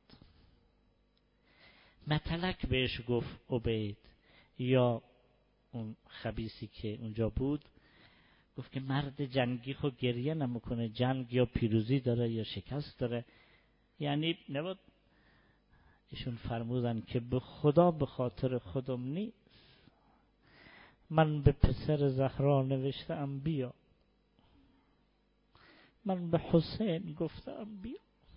Speaker 1: مطلق بهش گفت عبید، یا اون خبیثی که اونجا بود، گفت که مرد جنگی خود گریه نمیکنه، جنگ یا پیروزی داره یا شکست داره. یعنی نباید. ایشون فرمودن که به خدا به خاطر خودم نیست، من به پسر زهرا نوشتم بیا، من به حسین گفتم بیا.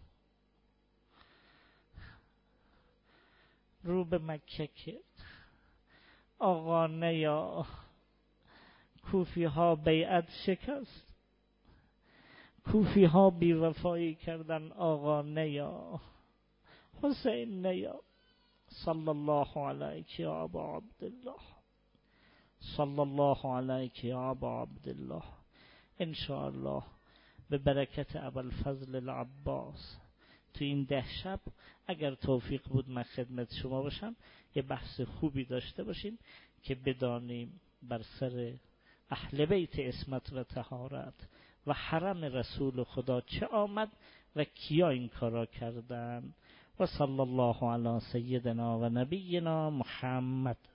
Speaker 1: رو به مکه کرد، آقا نیا، کوفی ها بیعت شکست، کوفی ها بیوفایی کردن، آقا نیا، حسین نیا. صلی الله علیک یا ابا عبدالله، صلی الله علیک یا ابا عبدالله. انشاءالله به برکت ابوالفضل العباس تو این 10 شب اگر توفیق بود من خدمت شما باشم، یه بحث خوبی داشته باشیم که بدانیم بر سر اهل بیت عصمت و طهارت و حرم رسول خدا چه آمد و کیا این کارا کردن. و صلی الله علی سیدنا و نبینا محمد.